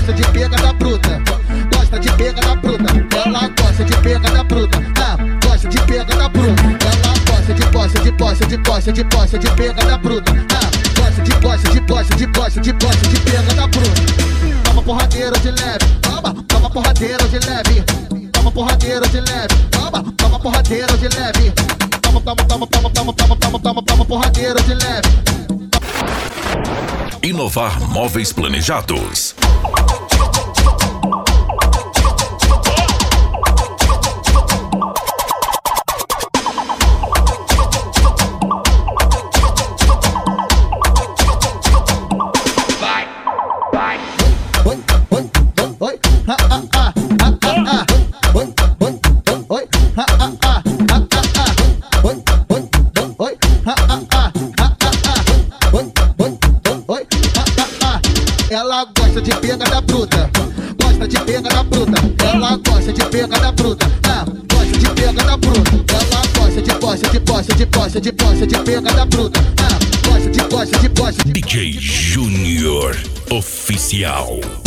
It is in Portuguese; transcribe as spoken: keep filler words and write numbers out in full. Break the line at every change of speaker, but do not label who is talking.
gosta de pegada bruta, gosta de pegada bruta. Ela gosta de pegada bruta, ah, gosta de pegada bruta. Ela gosta de gosta de gosta de gosta de gosta de pegada bruta, ah, gosta de gosta de gosta de gosta de gosta de pegada bruta. Toma porradeira de leve, toma, toma porradeira de leve, toma porradeira de leve, toma, toma porradeira de leve, toma, toma, toma, toma, toma, toma, toma, toma, toma porradeira de leve.
Inovar Móveis Planejados.
Vai, vai. Oi, oi, oi, ah, ah, ah, ah, ah, ah. Oi, oi, oi, ah, ah, ah, ah, ah. Oi, oi, oi, ah, ah, ah, ah, ah. Oi, oi, oi, ah, ah, ah. Ela gosta de pegada bruta, gosta de pegada bruta. Ela gosta de pegada bruta, ah, gosta de pegada bruta. Ela gosta de gosta de gosta de gosta de gosta de pegada bruta, ah, gosta de gosta de gosta de
D J Júnior Oficial.